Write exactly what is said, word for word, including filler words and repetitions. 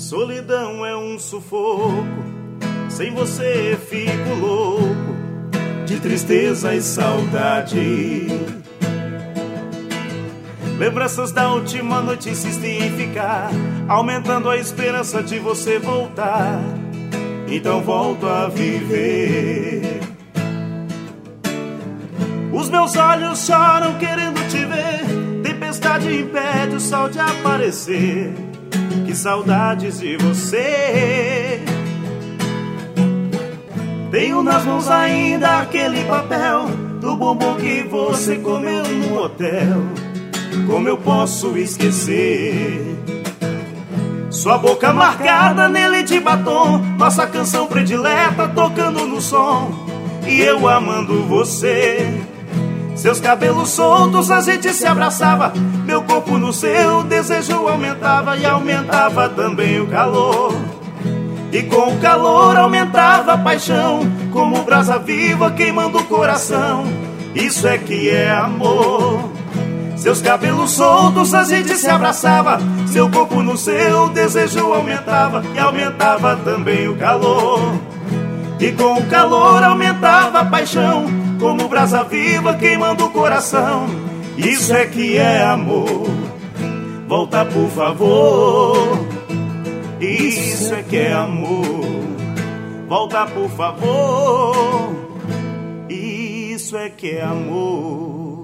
Solidão é um sufoco, sem você fico louco, de tristeza e saudade. Lembranças da última noite insistem em ficar, aumentando a esperança de você voltar. Então volto a viver. Os meus olhos choram querendo te ver, tempestade impede o sol de aparecer. Que saudades de você. Tenho nas mãos ainda aquele papel do bombom que você comeu no hotel. Como eu posso esquecer? Sua boca marcada nele de batom, nossa canção predileta tocando no som, e eu amando você. Seus cabelos soltos, a gente se abraçava, meu corpo no seu, desejo aumentava e aumentava também o calor. E com o calor aumentava a paixão, como brasa viva queimando o coração. Isso é que é amor. Seus cabelos soltos, a gente se abraçava, seu corpo no seu, desejo aumentava e aumentava também o calor. E com o calor aumentava a paixão, como brasa viva queimando o coração. Isso é que é amor. Volta por favor. Isso é que é amor. Volta por favor. Isso é que é amor.